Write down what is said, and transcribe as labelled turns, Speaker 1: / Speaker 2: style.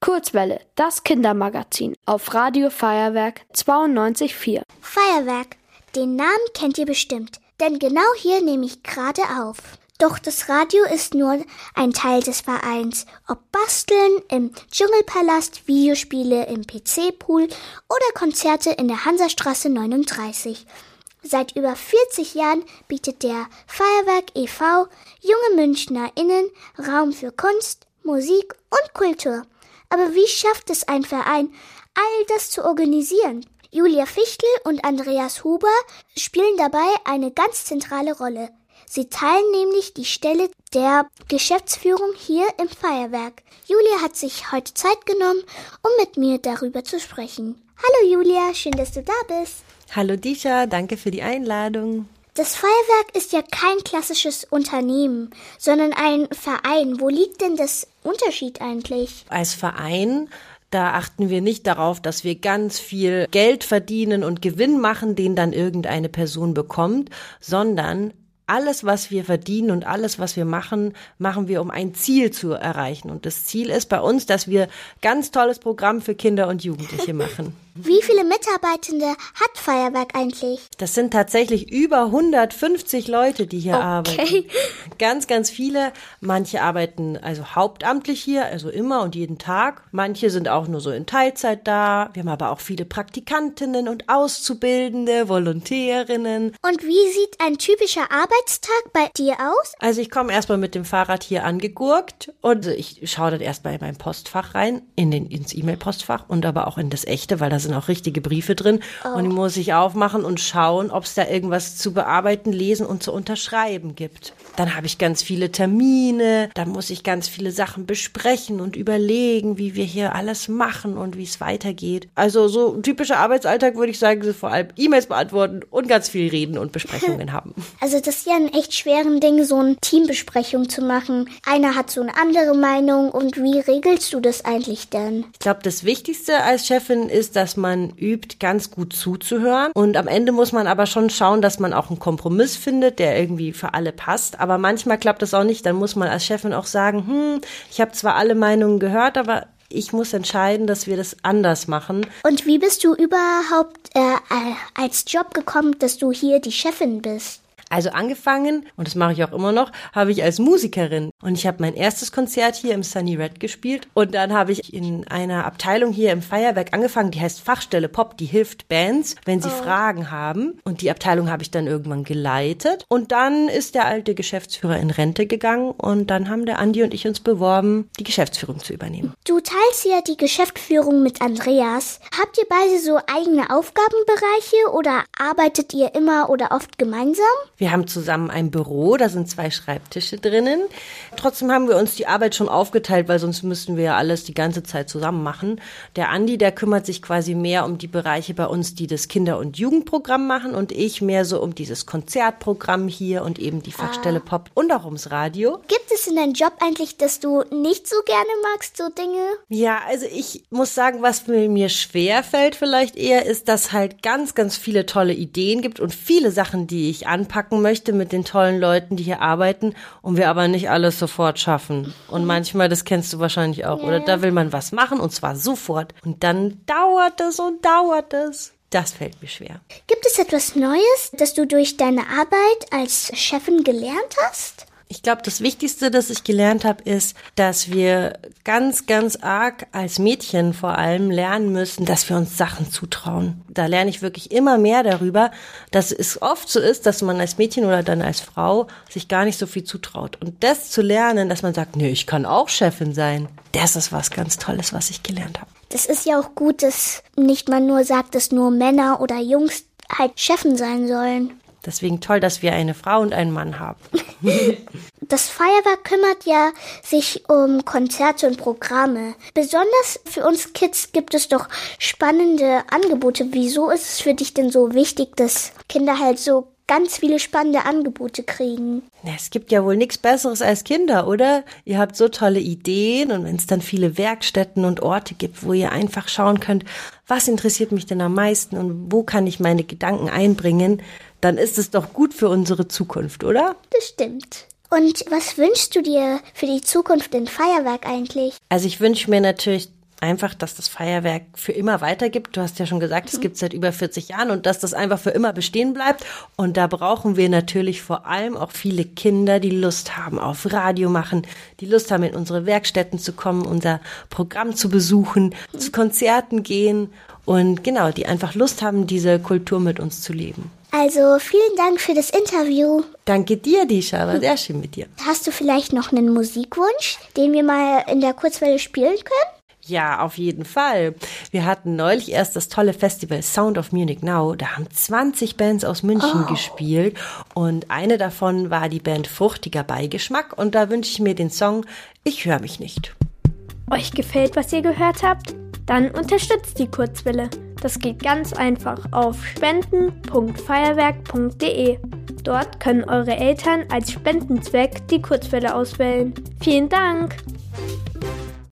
Speaker 1: Kurzwelle, das Kindermagazin auf Radio Feuerwerk 92,4.
Speaker 2: Feuerwerk, den Namen kennt ihr bestimmt, denn genau hier nehme ich gerade auf. Doch das Radio ist nur ein Teil des Vereins. Ob Basteln im Dschungelpalast, Videospiele im PC-Pool oder Konzerte in der Hansastraße 39. Seit über 40 Jahren bietet der Feuerwerk e.V. junge MünchnerInnen Raum für Kunst, Musik und Kultur. Aber wie schafft es ein Verein, all das zu organisieren? Julia Fichtel und Andreas Huber spielen dabei eine ganz zentrale Rolle. Sie teilen nämlich die Stelle der Geschäftsführung hier im Feuerwerk. Julia hat sich heute Zeit genommen, um mit mir darüber zu sprechen. Hallo Julia, schön, dass du da bist.
Speaker 3: Hallo Disha, danke für die Einladung.
Speaker 2: Das Feuerwerk ist ja kein klassisches Unternehmen, sondern ein Verein. Wo liegt denn das Unterschied eigentlich?
Speaker 3: Als Verein, da achten wir nicht darauf, dass wir ganz viel Geld verdienen und Gewinn machen, den dann irgendeine Person bekommt, sondern alles, was wir verdienen und alles, was wir machen, machen wir, um ein Ziel zu erreichen. Und das Ziel ist bei uns, dass wir ganz tolles Programm für Kinder und Jugendliche machen.
Speaker 2: Wie viele Mitarbeitende hat Feuerwerk eigentlich?
Speaker 3: Das sind tatsächlich über 150 Leute, die hier arbeiten. Ganz, ganz viele. Manche arbeiten also hauptamtlich hier, also immer und jeden Tag. Manche sind auch nur so in Teilzeit da. Wir haben aber auch viele Praktikantinnen und Auszubildende, Volontärinnen.
Speaker 2: Und wie sieht ein typischer Arbeitstag bei dir aus?
Speaker 3: Also ich komme erstmal mit dem Fahrrad hier angegurkt und ich schaue dann erstmal in mein Postfach rein, ins E-Mail-Postfach und aber auch in das echte, weil da sind auch richtige Briefe drin. Und die muss ich aufmachen und schauen, ob es da irgendwas zu bearbeiten, lesen und zu unterschreiben gibt. Dann habe ich ganz viele Termine, dann muss ich ganz viele Sachen besprechen und überlegen, wie wir hier alles machen und wie es weitergeht. Also so ein typischer Arbeitsalltag würde ich sagen, so vor allem E-Mails beantworten und ganz viel reden und Besprechungen haben.
Speaker 2: Also das ist ja ein echt schweren Ding, so eine Teambesprechung zu machen. Einer hat so eine andere Meinung und wie regelst du das eigentlich denn?
Speaker 3: Ich glaube, das Wichtigste als Chefin ist, dass man übt, ganz gut zuzuhören. Und am Ende muss man aber schon schauen, dass man auch einen Kompromiss findet, der irgendwie für alle passt. Aber manchmal klappt das auch nicht. Dann muss man als Chefin auch sagen, ich habe zwar alle Meinungen gehört, aber ich muss entscheiden, dass wir das anders machen.
Speaker 2: Und wie bist du überhaupt als Job gekommen, dass du hier die Chefin bist?
Speaker 3: Also angefangen, und das mache ich auch immer noch, habe ich als Musikerin. Und ich habe mein erstes Konzert hier im Sunny Red gespielt. Und dann habe ich in einer Abteilung hier im Feuerwerk angefangen, die heißt Fachstelle Pop, die hilft Bands, wenn sie Fragen haben. Und die Abteilung habe ich dann irgendwann geleitet. Und dann ist der alte Geschäftsführer in Rente gegangen. Und dann haben der Andi und ich uns beworben, die Geschäftsführung zu übernehmen.
Speaker 2: Du teilst ja die Geschäftsführung mit Andreas. Habt ihr beide so eigene Aufgabenbereiche oder arbeitet ihr immer oder oft gemeinsam?
Speaker 3: Wir haben zusammen ein Büro, da sind 2 Schreibtische drinnen. Trotzdem haben wir uns die Arbeit schon aufgeteilt, weil sonst müssten wir ja alles die ganze Zeit zusammen machen. Der Andi, der kümmert sich quasi mehr um die Bereiche bei uns, die das Kinder- und Jugendprogramm machen und ich mehr so um dieses Konzertprogramm hier und eben die Fachstelle Pop und auch ums Radio.
Speaker 2: Gibt es in deinem Job eigentlich, dass du nicht so gerne magst, so Dinge?
Speaker 3: Ja, also ich muss sagen, was mir schwer fällt vielleicht eher, ist, dass halt ganz, ganz viele tolle Ideen gibt und viele Sachen, die ich anpacken möchte mit den tollen Leuten, die hier arbeiten und wir aber nicht alles sofort schaffen. Und manchmal, das kennst du wahrscheinlich auch, oder? Da will man was machen und zwar sofort und dann dauert es und dauert es. Das fällt mir schwer.
Speaker 2: Gibt es etwas Neues, das du durch deine Arbeit als Chefin gelernt hast?
Speaker 3: Ich glaube, das Wichtigste, das ich gelernt habe, ist, dass wir ganz, ganz arg als Mädchen vor allem lernen müssen, dass wir uns Sachen zutrauen. Da lerne ich wirklich immer mehr darüber, dass es oft so ist, dass man als Mädchen oder dann als Frau sich gar nicht so viel zutraut. Und das zu lernen, dass man sagt, nee, ich kann auch Chefin sein, das ist was ganz Tolles, was ich gelernt habe.
Speaker 2: Das ist ja auch gut, dass nicht man nur sagt, dass nur Männer oder Jungs halt Chefin sein sollen.
Speaker 3: Deswegen toll, dass wir eine Frau und einen Mann haben.
Speaker 2: Das Feuerwerk kümmert ja sich um Konzerte und Programme. Besonders für uns Kids gibt es doch spannende Angebote. Wieso ist es für dich denn so wichtig, dass Kinder halt so ganz viele spannende Angebote kriegen?
Speaker 3: Es gibt ja wohl nichts Besseres als Kinder, oder? Ihr habt so tolle Ideen und wenn es dann viele Werkstätten und Orte gibt, wo ihr einfach schauen könnt, was interessiert mich denn am meisten und wo kann ich meine Gedanken einbringen, dann ist es doch gut für unsere Zukunft, oder?
Speaker 2: Das stimmt. Und was wünschst du dir für die Zukunft in Feuerwerk eigentlich?
Speaker 3: Also ich wünsche mir natürlich einfach, dass das Feuerwerk für immer weitergibt. Du hast ja schon gesagt, es gibt es seit über 40 Jahren und dass das einfach für immer bestehen bleibt. Und da brauchen wir natürlich vor allem auch viele Kinder, die Lust haben auf Radio machen, die Lust haben, in unsere Werkstätten zu kommen, unser Programm zu besuchen, zu Konzerten gehen und genau, die einfach Lust haben, diese Kultur mit uns zu leben.
Speaker 2: Also vielen Dank für das Interview.
Speaker 3: Danke dir, Disha, war sehr schön mit dir.
Speaker 2: Hast du vielleicht noch einen Musikwunsch, den wir mal in der Kurzwelle spielen können?
Speaker 3: Ja, auf jeden Fall. Wir hatten neulich erst das tolle Festival Sound of Munich Now. Da haben 20 Bands aus München gespielt und eine davon war die Band Fruchtiger Beigeschmack und da wünsche ich mir den Song Ich höre mich nicht.
Speaker 1: Euch gefällt, was ihr gehört habt? Dann unterstützt die Kurzwelle. Das geht ganz einfach auf spenden.feuerwerk.de. Dort können eure Eltern als Spendenzweck die Kurzwelle auswählen. Vielen Dank!